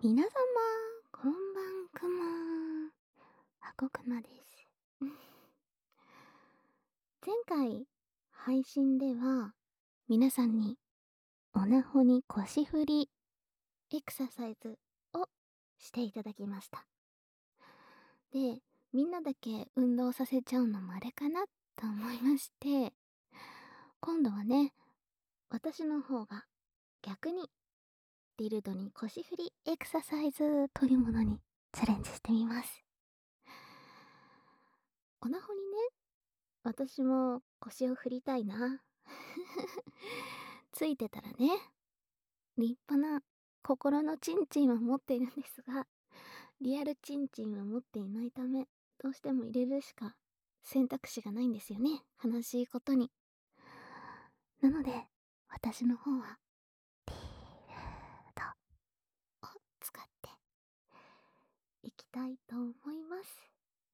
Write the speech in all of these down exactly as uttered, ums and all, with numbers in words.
皆様、こんばんくま。あこくまです。前回配信では皆さんにおなほに腰振りエクササイズをしていただきました。で、みんなだけ運動させちゃうのもあれかなと思いまして、今度はね、私の方が逆にディルドに腰振りエクササイズというものにチャレンジしてみます。おなほにね、私も腰を振りたいな。ついてたらね、立派な心のチンチンは持っているんですが、リアルチンチンは持っていないため、どうしても入れるしか選択肢がないんですよね。悲しいことに。なので、私の方は、ディールドを使っていきたいと思います。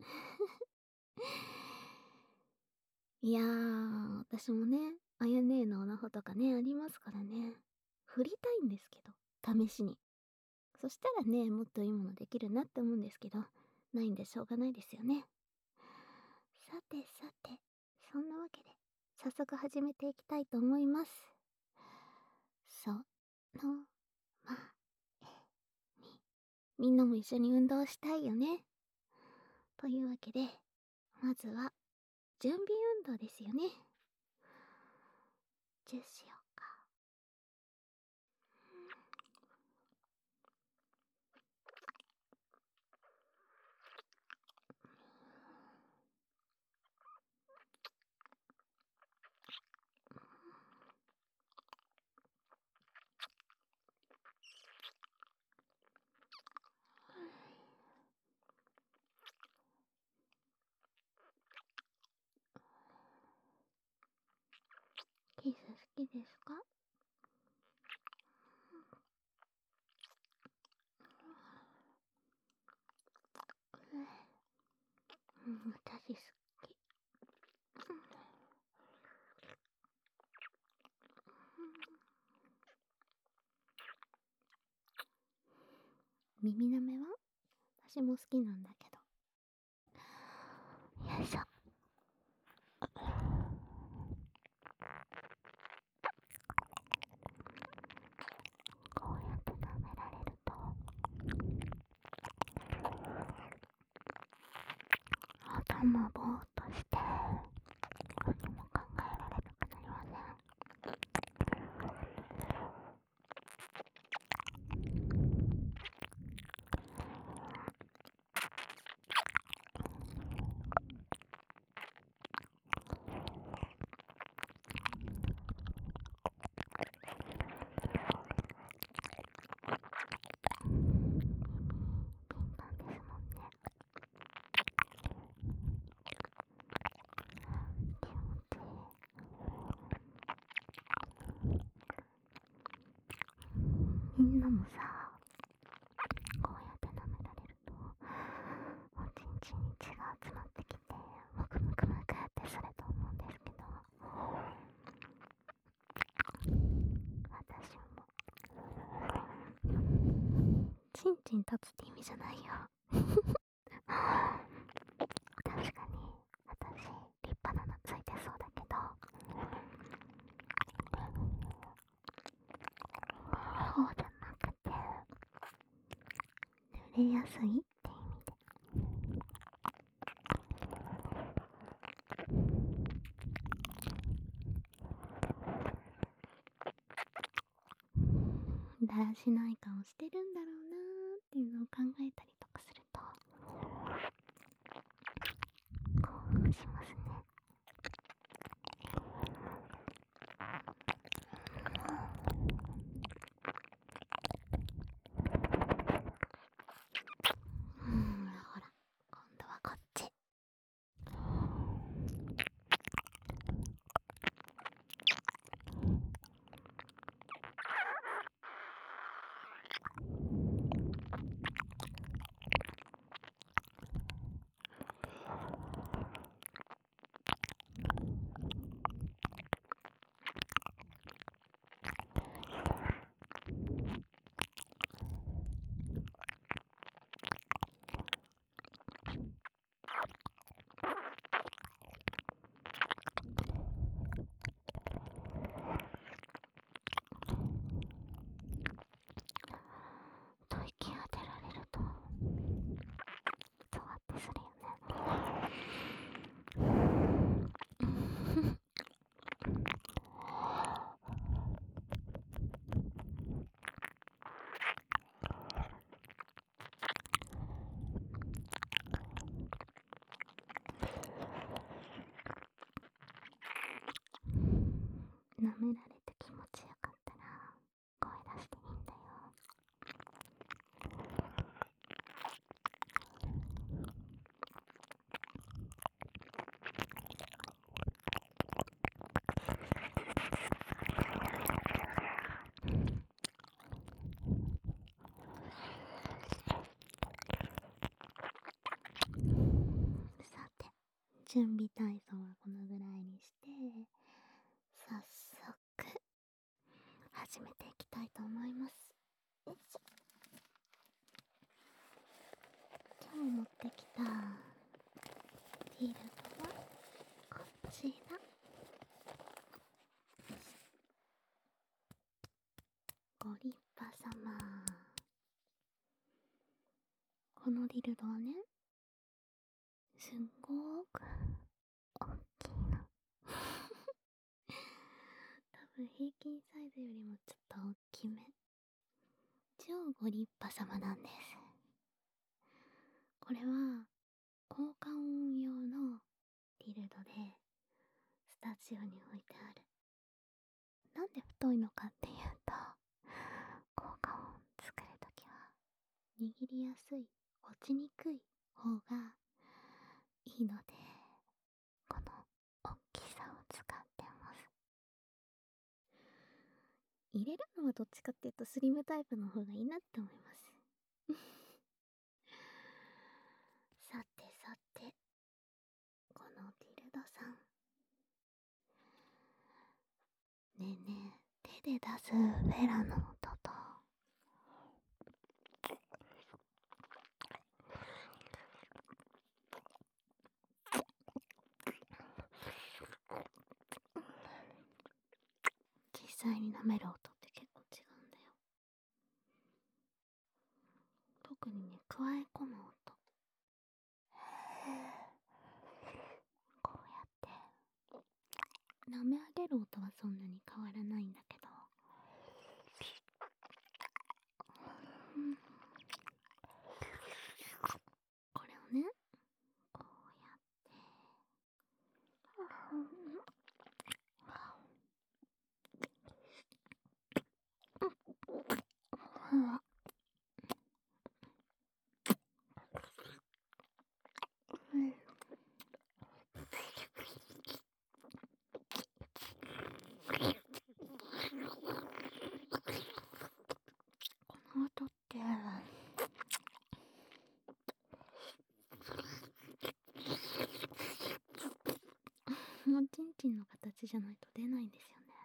いやー、私もね、あやねえのおなほとかね、ありますからね。振りたいんですけど、試しに。そしたらね、もっといいものできるなって思うんですけど、ないんでしょうがないですよね。さてさて、そんなわけで、早速始めていきたいと思います。そのまえに。みんなも一緒に運動したいよね。というわけで、まずは、準備運動ですよね。ジューしようか。キス好きですか？うん、私好き。耳なめは私も好きなんだけど。よいしょ。こうやって舐められると頭ぼーっとして何も考えられなくなりません？敏感ですもんね。気持ちいい。みんなもさ、こうやって舐められるとおちんちんに血が集まってきてムクムクムクってすると思うんですけど、私もチンチン立つって意味じゃないよ。確かに私立派なのついてそうだけど、そうじゃなくて濡れやすいって意味で。だらしない顔してるんだろうなーっていうのを考えたりとかすると興奮しますね。うん、ほら、今度はこっち。 舐められて気持ちよかったら声出していいんだよ。さて、準備体操はこのぐらいにして、早速始めていきたいと思います。よいしょ。今日持ってきたディルドはこちら。ご立派様。このディルドはね、すんごーく大きいの。多分平均サイズよりもちょっと大きめ。超ご立派様なんです。これは効果音用のディルドでスタジオに置いてある。なんで太いのかっていうと、効果音作るときは握りやすい、落ちにくい方がいいので、この大きさを使ってます。入れるのはどっちかっていうとスリムタイプの方がいいなって思います。さてさて、このディルドさん、ねえねえ、手で出すフェラの音と実際に舐める音って結構違うんだよ。特にね、加え込む音、こうやって舐め上げる音はそんなに変わらないんだけど、うん、これをね、こうやってうわ、この音ってもうチンチンの形じゃないと出ないんですよね。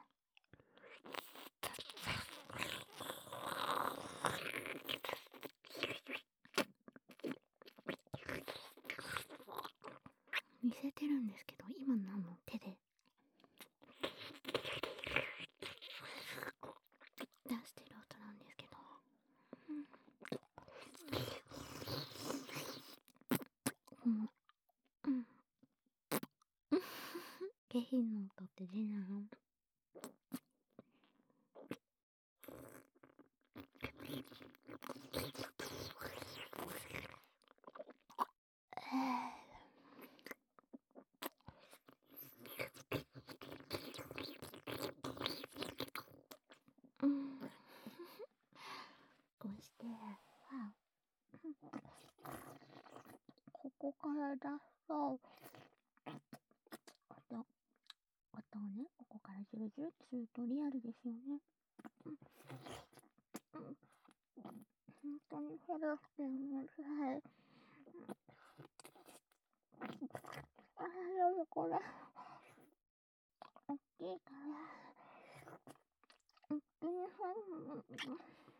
似せてるんですけど、今のあの手で出してる音なんですけど、うん、うん、うん、下品の音って出ないの。うん、こうして、あ、ここから出すと、音、音をね、ここからジュルジュルってするとリアルですよね。うん、うん、本当にヘルしてください。あー、でもこれ、大きいから、一気に入る。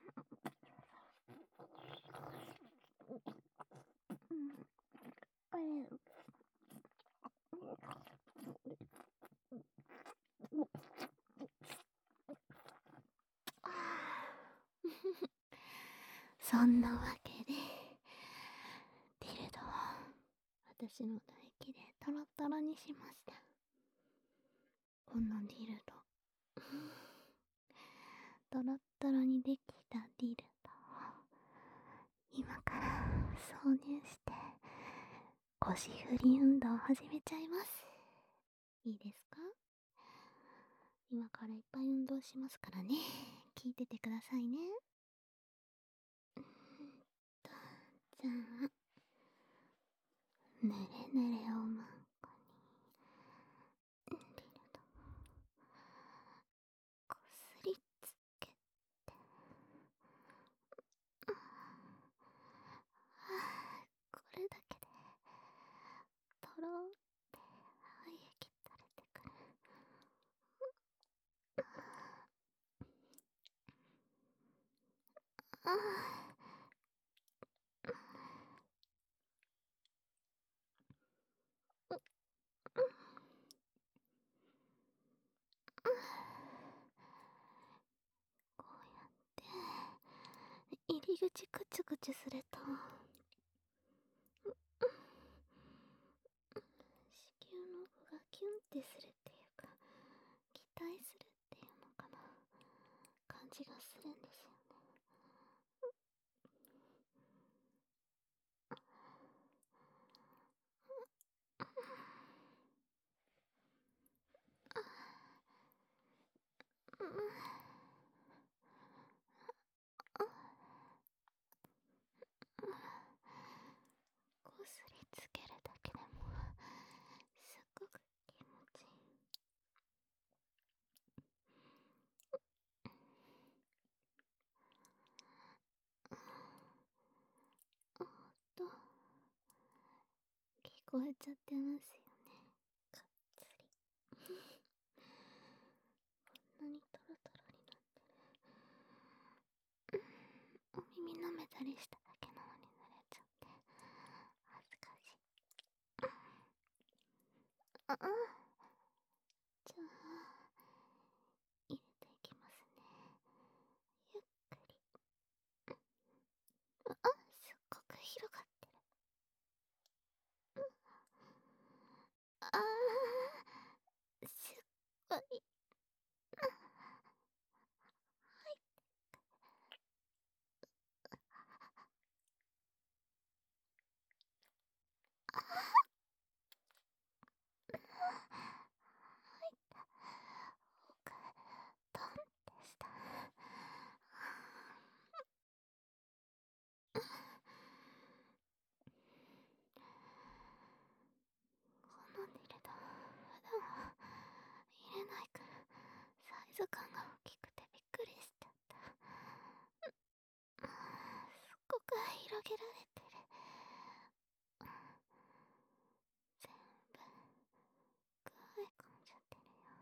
そんなわけで、ディルドを私の唾液でトロトロにしました。このディルド、トロトロにできたディルドを今から挿入して腰振り運動を始めちゃいます。いいですか？ 今からいっぱい運動しますからね。聞いててくださいね。うーんと、じゃあ、ねれねれおまんこに、リルド、こすりつけて、ああ、これだけで、とろーって愛液垂れてくる。ああ、こうやって入り口くちゅくちゅすると、子宮の奥がキュンってするっていうか、期待するっていうのかな、感じがするんですよね。うん、こすりつけるだけでもすっごく気持ちいい。おっと、聞こえちゃってますよね。かっつり。こんなにトロトロになってる。お耳舐めたりしただけなのに濡れちゃって恥ずかしい。ああ、じゃあ入れていきますね。ゆっくり。あ、すっごく広がってる。ああ、すっごい。奥、トンってした。このディルド、普段は入れないからサイズ感が大きくてびっくりしちゃった。すっごく広げられてる。全部くわえ込んじゃってるよ。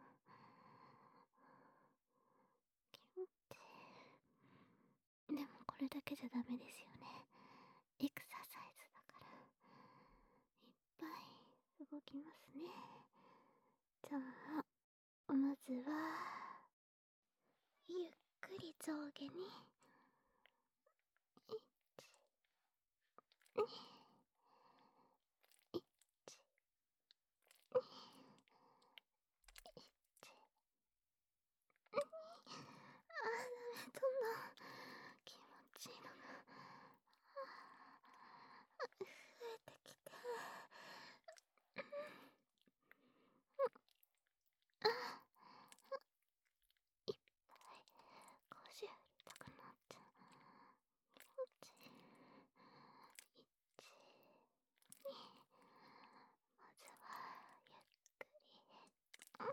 気持ちいい。でもこれだけじゃダメですよね。エクササイズだからいっぱい動きますね。じゃあまずはゆっくり上下にいち、に、いち、に、いち、に、あー、ダメ、どんどん気持ちいいのが増えてきて、あー、いっぱい腰振りたくなっちゃう。気持ちいい。いち、に、まずはゆっくり、うん、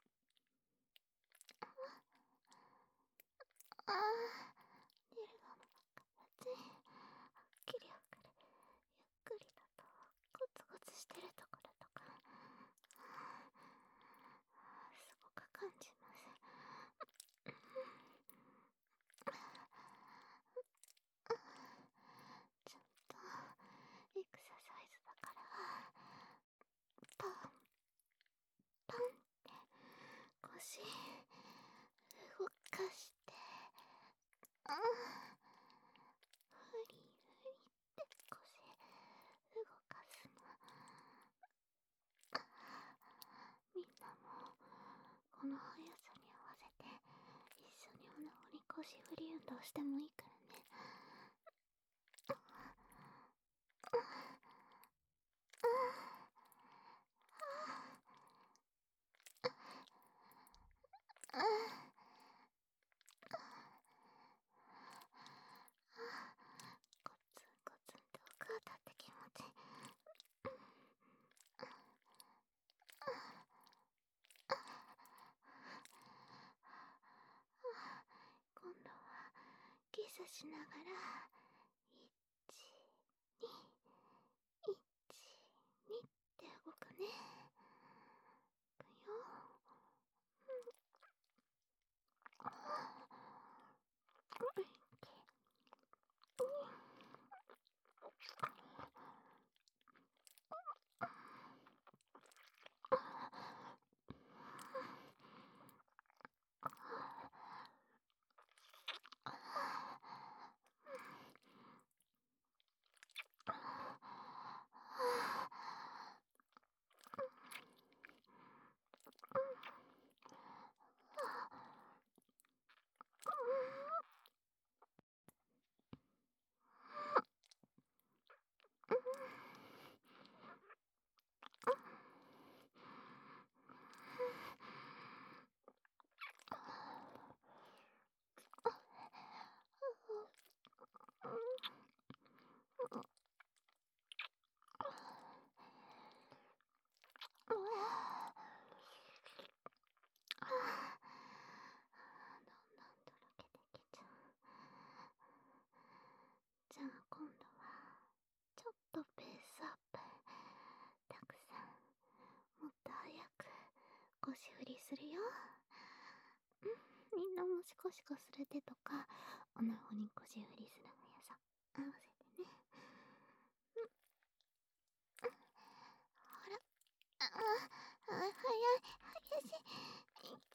ああ、ディルドの形はっきりわかる。ゆっくりだとゴツゴツしてるところとか、あー、すごく感じます。ちょっとエクササイズだからパンパンって腰動かして、あー、フリフリって腰動かすの。みんなもこの速さに合わせて一緒におなごに腰振り運動してもいいからね。 スしながら、いち、に、いち、にって動くね。いくよ。じゃあ今度はちょっとペースアップ、たくさんもっと早く腰振りするよ。うん、みんなもシコシコする手とかおなごに腰振りするのやさ合わせてね。うん、ほら、ああ、早い早し、いち、に、い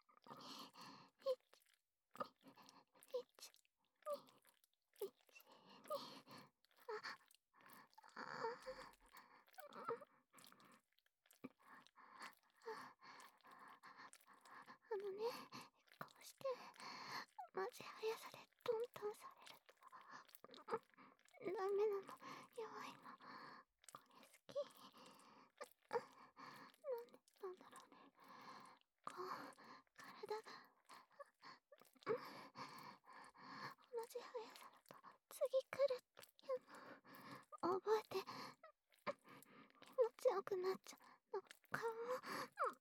ち、いち、に、ああのね、こうして同じ速さでトントンされるとダメなの、弱いの。これ好き。なんでなんだろうね。こう体が同じ速さだと次来るっていうのを覚えて気持ちよくなっちゃうのかも。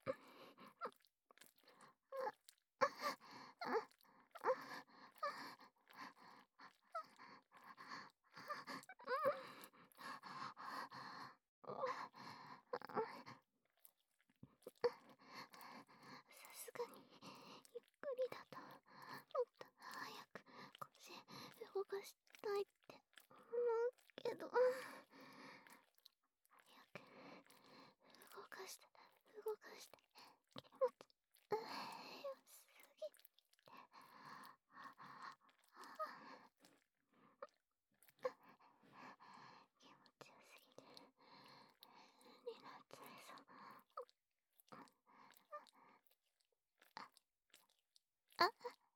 さすがにゆっくりだともっと早く腰動かしたいって思うけど、早く動かしたら動かして気持ちよすぎて気持ちよすぎてになっちゃいそう。あ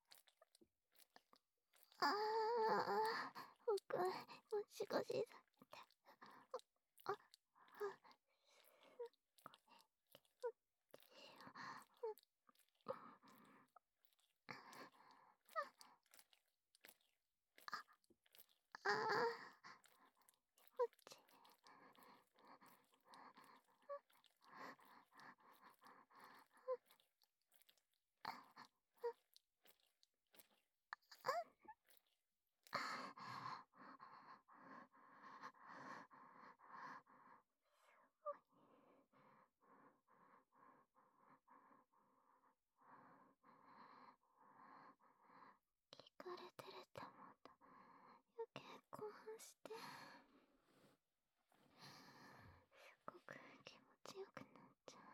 ああ、僕もしごしされて、あ、あ、すごい気持ちいいよ。ああ、気持ちいい。聞かれてるって思うと余計興奮してすごく気持ちよくなっちゃう。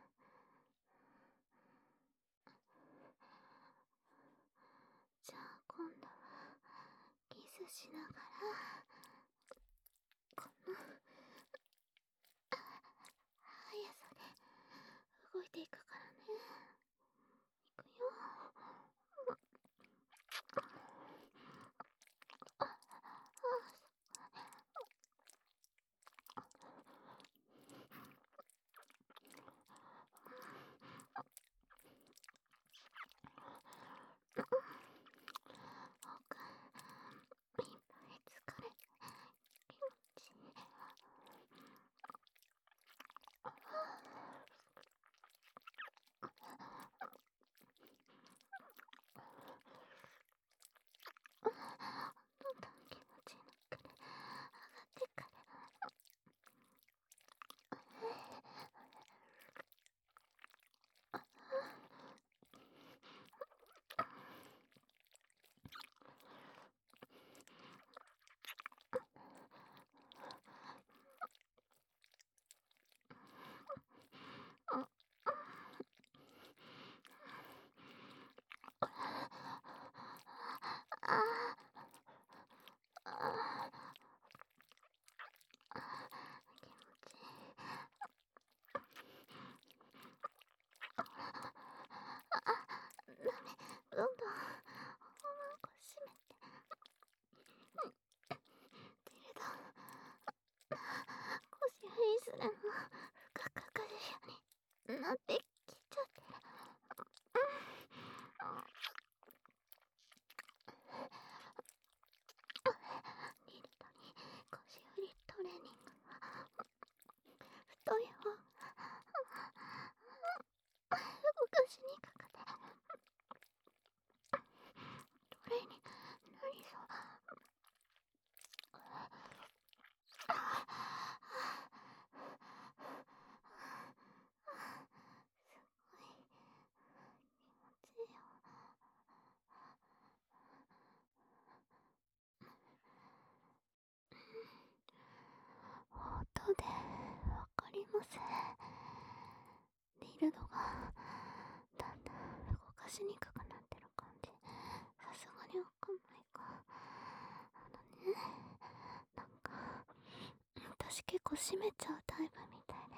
じゃあ今度はキスしながらこの速さで動いていくからね。いくよ。ああ、僕いっぱい疲れルドがだんだん動かしにくくなってる感じ、さすがにわかんないか。あのね、なんか私結構締めちゃうタイプみたいで、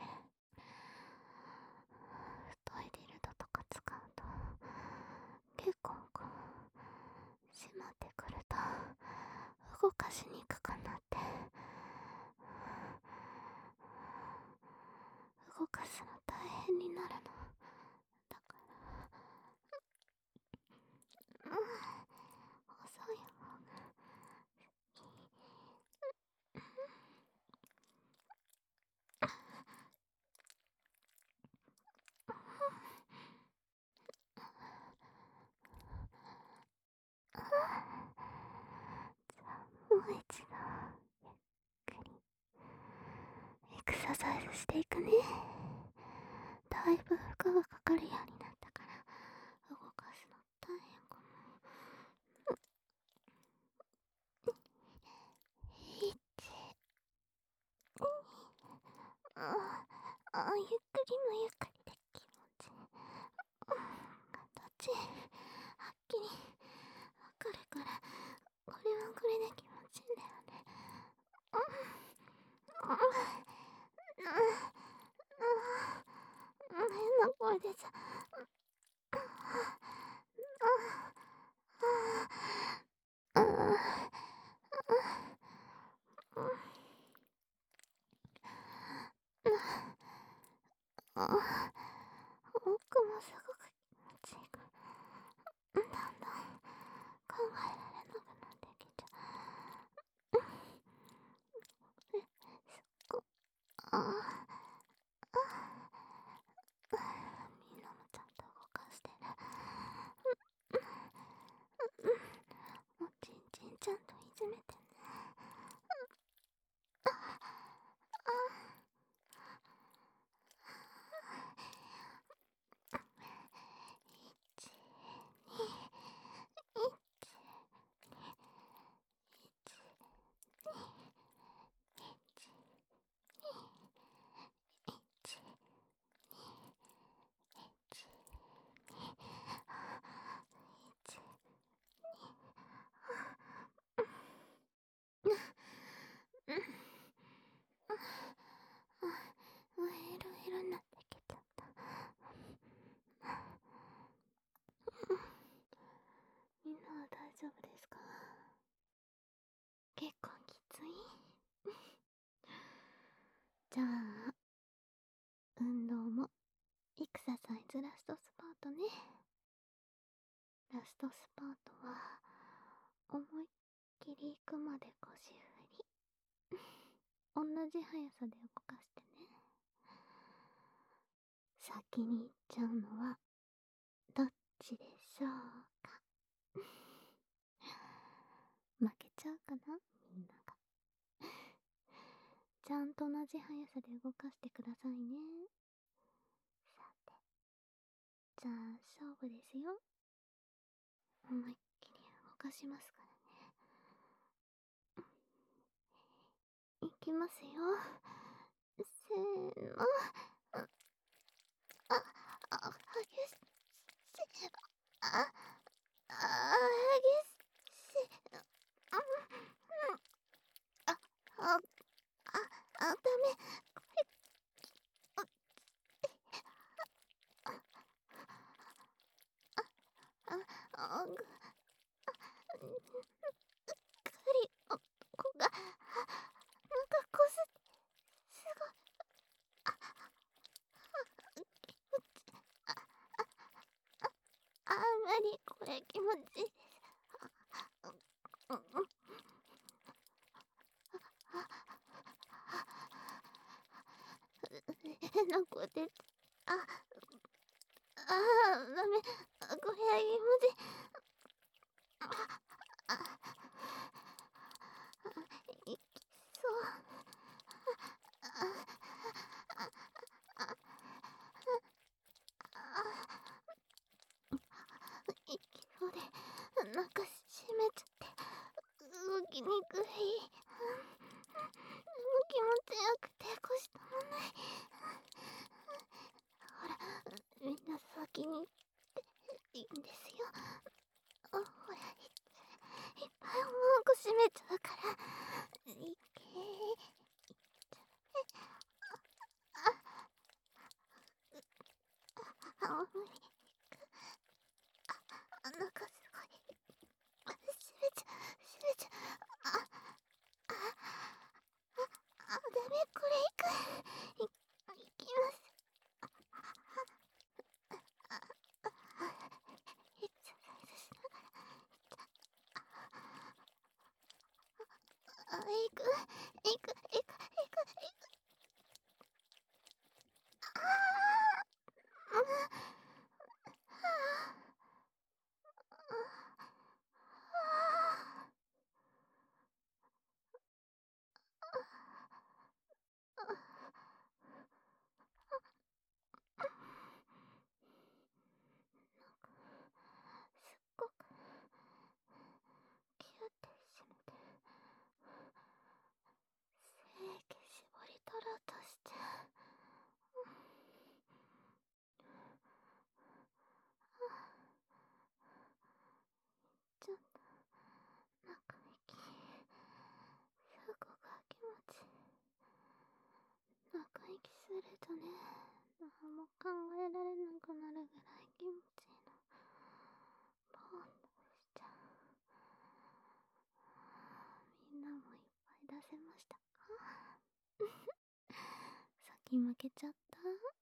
太いディルドとか使うと結構こう締まってくると動かしにくくなって、動かすの大変になるの。だから、うん、細い方がもう一度ゆっくりエクササイズしていくね。だいぶ負荷がかかるようになったから動かすの大変かも。いち、ああ、ゆっくりもゆっくりで気持ちいい。形はっきりわかるから、これはこれで気持ちいいんだよね。うんうんうんうん、変な声出ちゃう。ああ、奥もすごく気持ちいいから、だんだん考えられなくなってきちゃう。え、そこ、ああ、みんなもちゃんと動かしてる。おちんちんちゃんといじめてね。いち、に、いち、いろいろになってきちゃった。みんなは大丈夫ですか？結構きつい？じゃあ運動もエクササイズラストスパートね。ラストスパートは思いっきり行くまで腰振り。同じ速さで動かしてね。先に行っちゃうのはどっちでしょうか？負けちゃうかな、みんなが。ちゃんと同じ速さで動かしてくださいね。さて、じゃあ勝負ですよ。思いっきり動かしますからね。いきますよ。せーの。あ、あ、あ、激しい。あ、あ、激しい。あ、あ、あ、あ、ダメ。あ、あ、ぐ、くり、お、こが、なんかこす、すごい、あんまりこれ気持ちいいです。うんうん、変な声で、あ、あー、ダメ、これは気持ちいい。あ、あ、いきそう。いきそうで、なんか閉めちゃって、動きにくい。気持ちよくて腰止まんない。ほら、 みんな先に行っていいんですよ。あ、ほら、いいっぱいもうこ閉めちゃうから。いけー。あ、あ、無理。あ、なんかすごい。閉めちゃう、閉めちゃう。あ、あ、あ、ダメ、これいく。い、いきます。あ、あ、エクササイズしながら。あ、いく、いく、いく、いく、いく。ああ、うん、ああ、すっごくキュッて締めて精液絞り取ろうとして、ちょっと中息すごく気持ちいい。中息するとね、何も考えられなくなるぐらい気持ちいいの。ポーンとしちゃう。みんなもいっぱい出せましたか？先負けちゃった？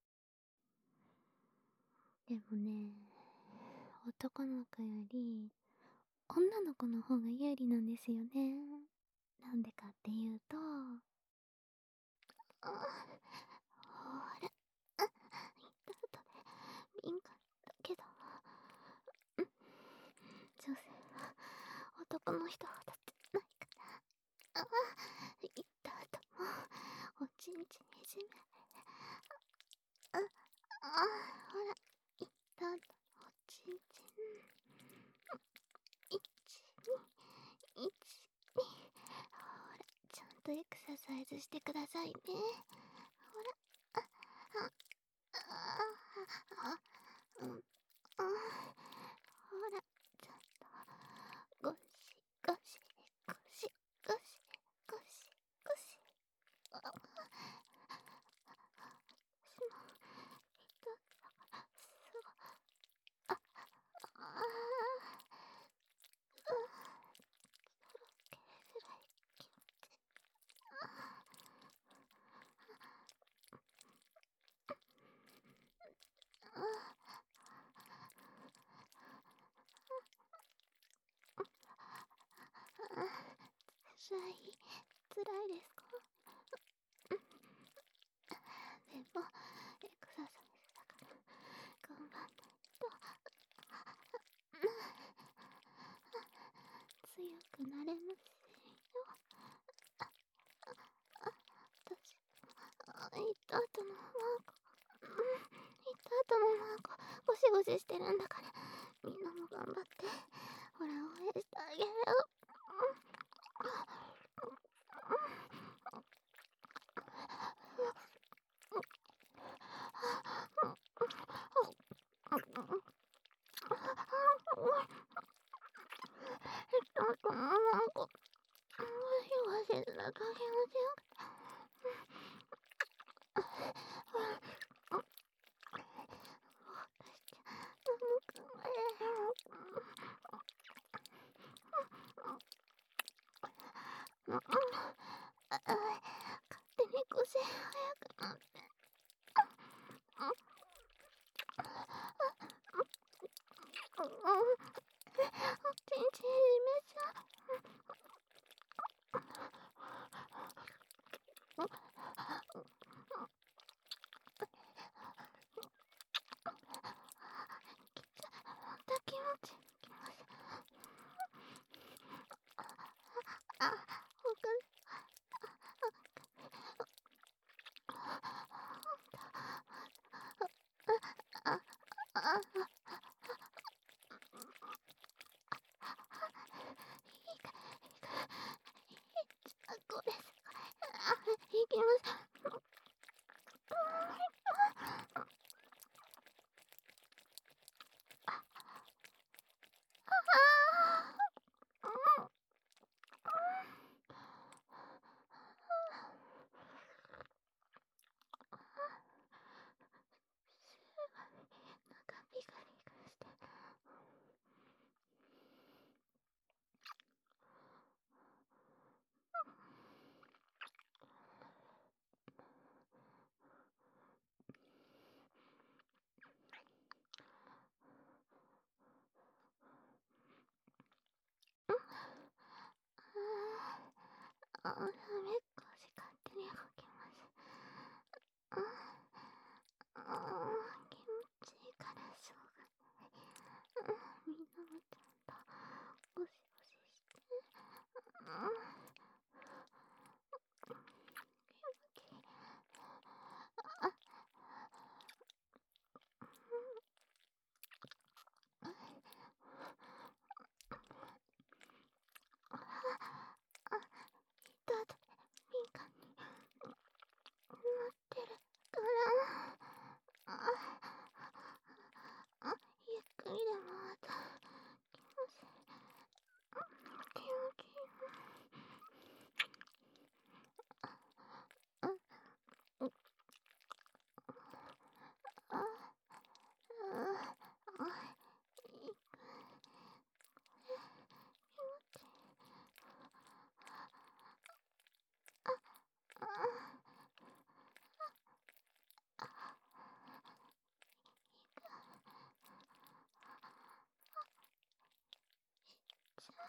でもね、男の子より女の子の方が有利なんですよね。なんでかっていうと、あ、ほら、あ、言った後で敏感だけど、うん、女性は男の人ほどじゃないから。あ、言った後もおちんちんいじめ。あ、あ、ほら、言った後のおちんちん。いち、に、いち、に。ほら、ちゃんとエクササイズしてくださいね。ほら、あ、あ、あ、あ、うん、うん。ほら、ちゃんと、ゴシゴシ、ゴシゴシ、ゴシゴシ。あ、私も、痛さが、すごい。あ、ああ、う、とろけるぐらい気持ちいい。あ、あ、辛い、辛いですか？でも、エクササイズだから、頑張んないと、強くなれませんよ。私、あ、行った後のマーク、うん、行った後のマーク、ゴシゴシしてるんだから、みんなも頑張って。ほら、応援してあげるよ。なんか、なんか、ゴシゴシすると気持ちよくて。眠くなれる。勝手に腰早くなって。うん、おちんちんいじめちゃう。また気持ちいい気持ちいい。あ、ほんとに。あ、あ、あ、いいか、いいか、いい、あ、これ、これ、あ、いきまあ、ダメかし勝手に動きます。ああ、気持ちいいからしょうがない。みんなもちゃんとゴシゴシして。あだってみかんになってるから。ああ、ゆっくりでもまた気持ちいい。気持ちいい。あ、う、あ、あ、あ、いい。気持ちいい。あ、あ、あ、じゃ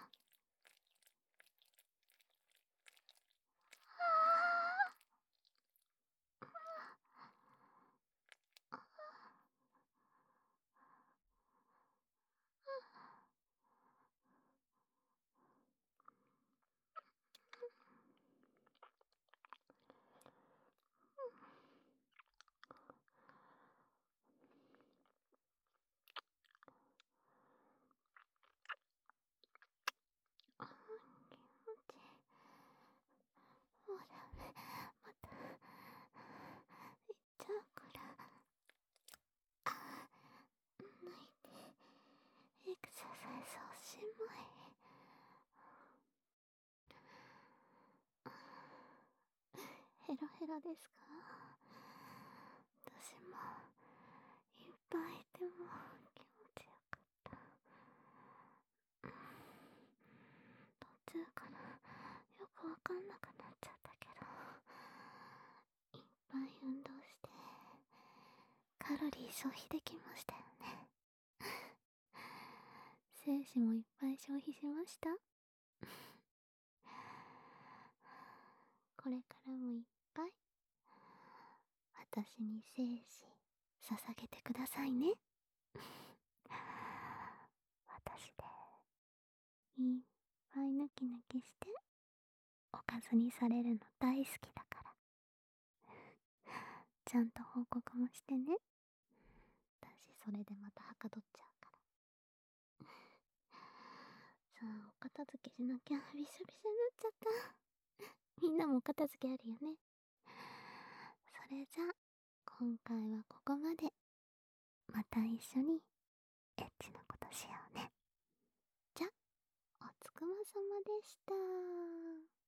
あ、気持ちいい。もうダメ。また行っちゃうから。あ、抜いてエクササイズおしまい。ヘロヘロですか？私もいっぱいいても気持ちよかった。途中からよくわかんなくなっちゃったけど、いっぱい運動してカロリー消費できましたよね。精子もいっぱい消費しました。これからもいっぱい私に精子捧げてくださいね。私でいっぱいヌキヌキしておかずにされるの大好きだから、ちゃんと報告もしてね。私それでまたはかどっちゃうから。さあ、お片付けしなきゃ。びしょびしょになっちゃった。みんなもお片付けあるよね。それじゃあ今回はここまで。また一緒にエッチなことしようね。じゃ、おつくまさまでした。